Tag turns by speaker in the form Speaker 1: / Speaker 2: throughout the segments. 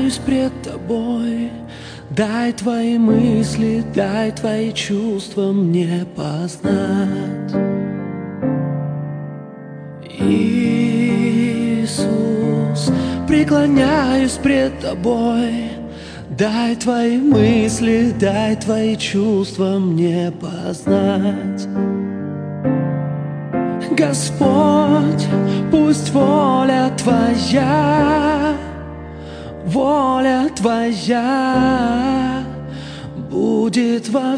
Speaker 1: преклоняюсь пред Тобой. Дай Твои мысли, дай Твои чувства мне познать. Иисус, преклоняюсь пред Тобой. Дай Твои мысли, дай Твои чувства мне познать. Господь, пусть воля Твоя будет во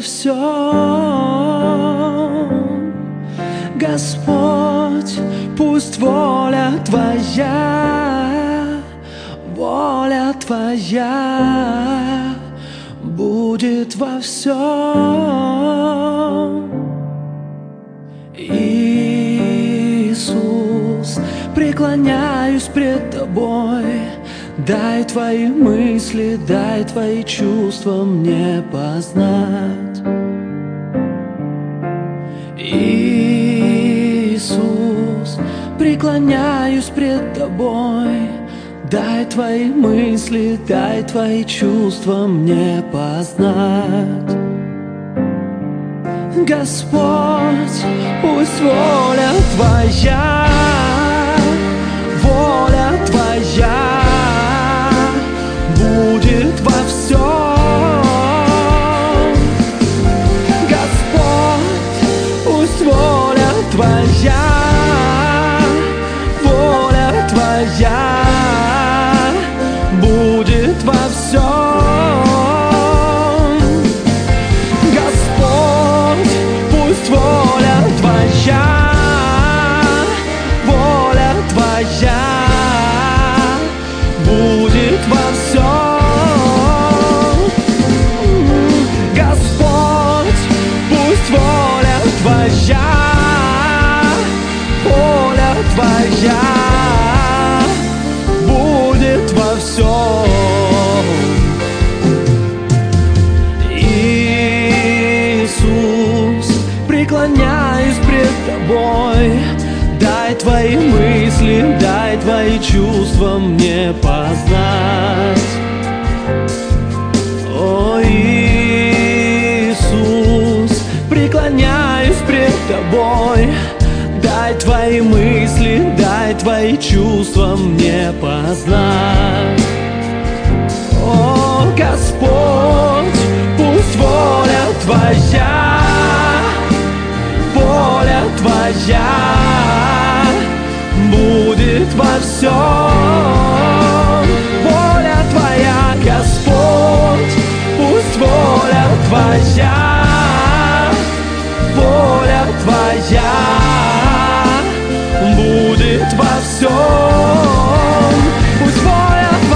Speaker 1: всем. Господь, пусть воля Твоя будет во всем. Иисус, преклоняюсь пред Тобой. Дай Твои мысли, дай Твои чувства мне познать. Иисус, преклоняюсь пред Тобой. Дай Твои мысли, дай Твои чувства мне познать. Господь, пусть воля Твоя будет во всем. Господь, пусть воля Твоя будет во всем. Господь, пусть воля Твоя будет во всем. Господь, пусть воля Твоя будет во всем. Иисус, преклоняюсь пред Тобой. Дай Твои мысли, дай Твои чувства мне познать. О, Иисус, преклоняюсь пред Тобой. Дай Твои мысли, дай Твои чувства мне познать. О, Господь, пусть воля Твоя будет во всем. Воля Твоя, Господь, пусть воля Твоя будет во всем. Пусть воля Твоя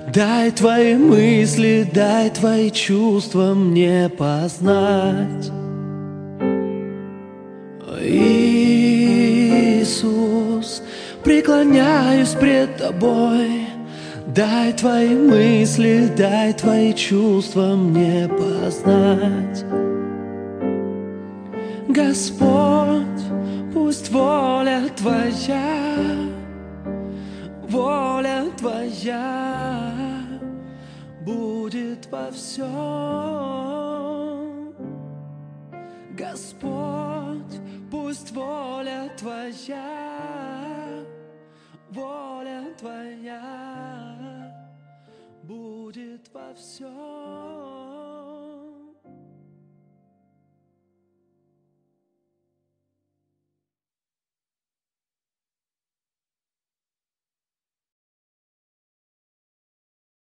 Speaker 1: Дай Твои мысли, дай Твои чувства мне познать. Иисус, преклоняюсь пред Тобой. Дай Твои мысли, дай Твои чувства мне познать. Господь, пусть воля Твоя будет во всем. Господь, пусть воля Твоя будет во всем.